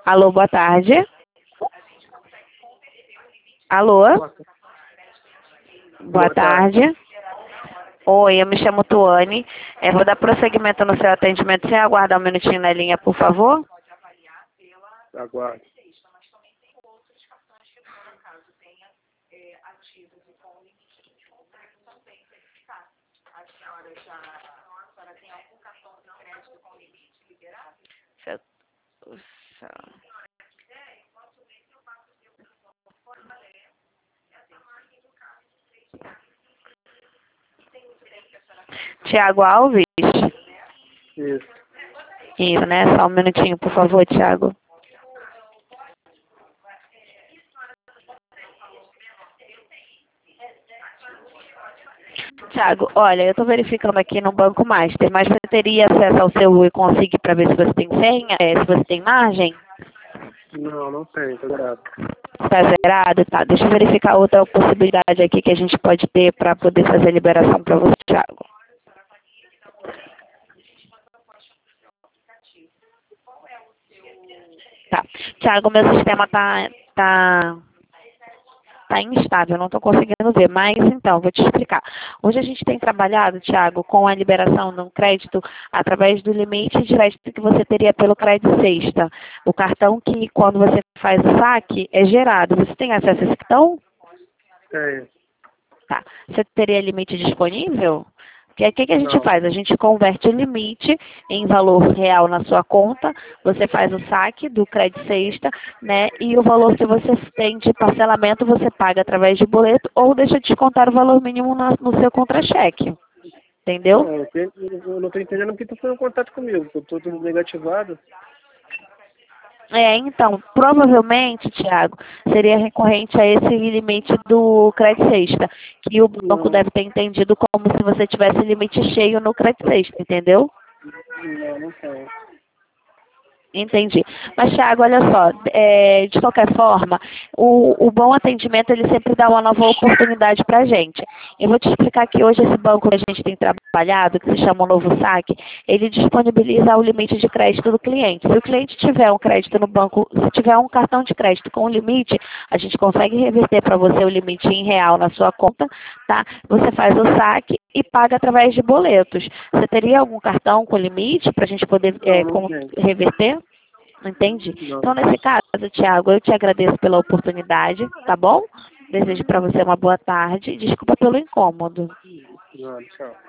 Alô, boa tarde. Alô? Boa tarde. Oi, eu me chamo Tuane. Vou dar prosseguimento no seu atendimento. Você aguardar um minutinho na linha, por favor? Aguardo. Tiago Alves? Isso. Isso, né? Só um minutinho, por favor, Tiago. Tiago, olha, eu estou verificando aqui no Banco Master, mas você teria acesso ao seu e-config para ver se você tem senha, se você tem margem? Não tem, tá zerado. Está zerado? Tá, deixa eu verificar outra possibilidade aqui que a gente pode ter para poder fazer a liberação para você, Tiago. Tá, Tiago, meu sistema tá instável, não estou conseguindo ver, mas então, vou te explicar. Hoje a gente tem trabalhado, Tiago, com a liberação de um crédito através do limite de crédito que você teria pelo crédito sexta. O cartão que, quando você faz o saque, é gerado. Você tem acesso a esse cartão? Tem. Tá. Você teria limite disponível? Porque o que a gente Não. faz? A gente converte o limite em valor real na sua conta, você faz o saque do crédito sexta, né? E o valor que você tem de parcelamento você paga através de boleto ou deixa descontar o valor mínimo no seu contra-cheque. Entendeu? Não, eu não tô entendendo porque tu foi em contato comigo. Eu tô tudo negativado. Então, provavelmente, Tiago, seria recorrente a esse limite do crédito sexta, que o banco deve ter entendido como se você tivesse limite cheio no crédito sexta, entendeu? Não tem. Entendi. Mas, Thiago, olha só, de qualquer forma, o bom atendimento, ele sempre dá uma nova oportunidade para a gente. Eu vou te explicar que hoje esse banco que a gente tem trabalhado, que se chama o Novo Saque, ele disponibiliza o limite de crédito do cliente. Se o cliente tiver um crédito no banco, se tiver um cartão de crédito com limite, a gente consegue reverter para você o limite em real na sua conta, tá? Você faz o saque e paga através de boletos. Você teria algum cartão com limite para a gente poder reverter? Entendi. Não. Então, nesse caso, Thiago, eu te agradeço pela oportunidade, tá bom? Desejo para você uma boa tarde. Desculpa pelo incômodo. Não, tchau.